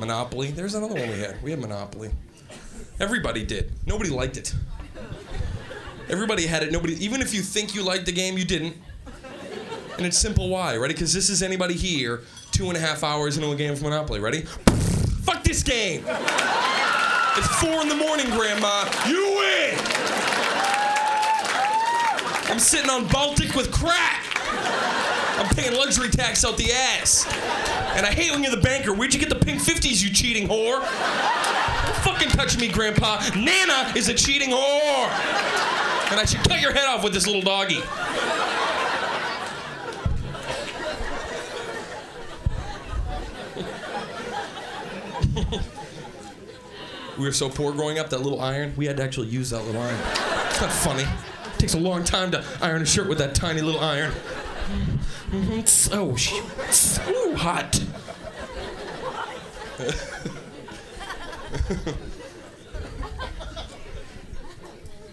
Monopoly. There's another one we had. We had Monopoly. Everybody did. Nobody liked it. Everybody had it. Nobody, even if you think you liked the game, you didn't. And it's simple why. Ready? Because this is anybody here 2.5 hours into a game of Monopoly. Ready? Fuck this game. It's 4 in the morning, Grandma. You win. I'm sitting on Baltic with crack. I'm paying luxury tax out the ass. And I hate when you're the banker. Where'd you get the pink 50s, you cheating whore? Don't fucking touch me, Grandpa. Nana is a cheating whore. And I should cut your head off with this little doggy. We were so poor growing up, that little iron, we had to actually use that little iron. It's not funny. It takes a long time to iron a shirt with that tiny little iron. It's so hot.